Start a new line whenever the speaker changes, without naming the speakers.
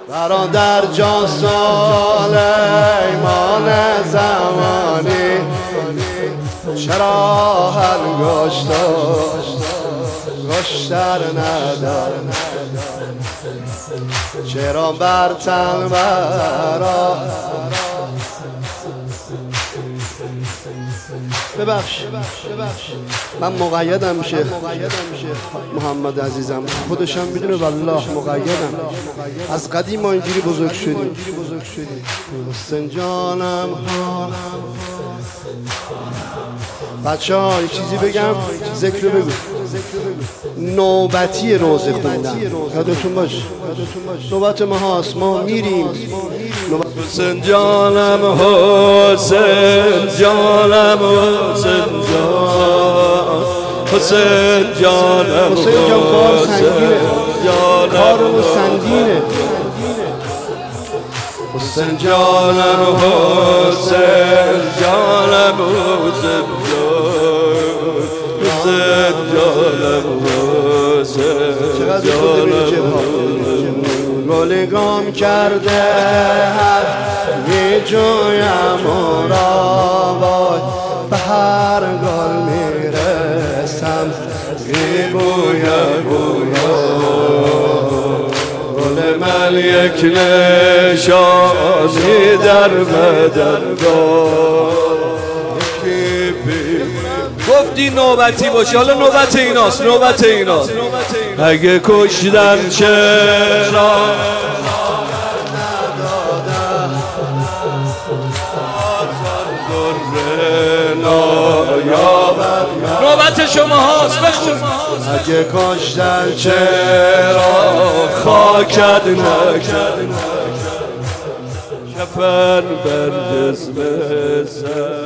برادر جان سلیمان زمانی چرا گشتر ندار چرا بر تن برا ببخش من مقیدم شیخ محمد عزیزم خودشم میدونه والله مقیدم از قدیم ما اینجوری بزرگ شدیم حسین جانم بچه ها یه چیزی بگم ذکر بگو نوبتی روزه خوندن یادتون باش نوبت ما هاست ما میریم حسین جانم حسین جانم حسین جان حسین جانم حسین جان کارمون سنگینه حسین جانم حسین جانم حسین جانم حسین جانم گل گم کرده هر یه جویم را وای به هر گل میرسم گل من یک نشانی در بدن
گفتی نوبتی باشه، حالا نوبت ایناست اگه کشتن چرا نوبت شما هاست
اگه کشتن چرا خاکت نکرد
کفن بر جسم سر